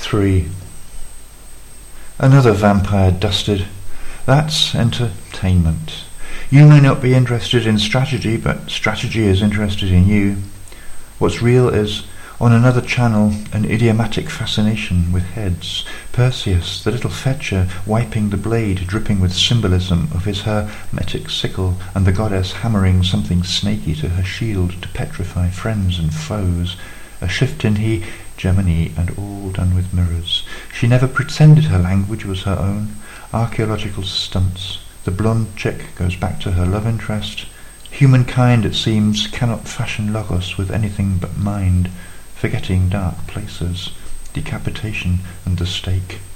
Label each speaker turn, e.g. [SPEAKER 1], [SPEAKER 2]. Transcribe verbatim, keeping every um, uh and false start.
[SPEAKER 1] Three. Another vampire dusted. That's entertainment. You may not be interested in strategy, but strategy is interested in you. What's real is, on another channel, an idiomatic fascination with heads. Perseus, the little fetcher, wiping the blade dripping with symbolism of his hermetic sickle, and the goddess hammering something snaky to her shield to petrify friends and foes. A shift in hegemony, and all done with mirrors. She never pretended her language was her own. Archaeological stunts. The blonde chick goes back to her love interest. Humankind, it seems, cannot fashion logos with anything but mind, forgetting dark places, decapitation and the stake.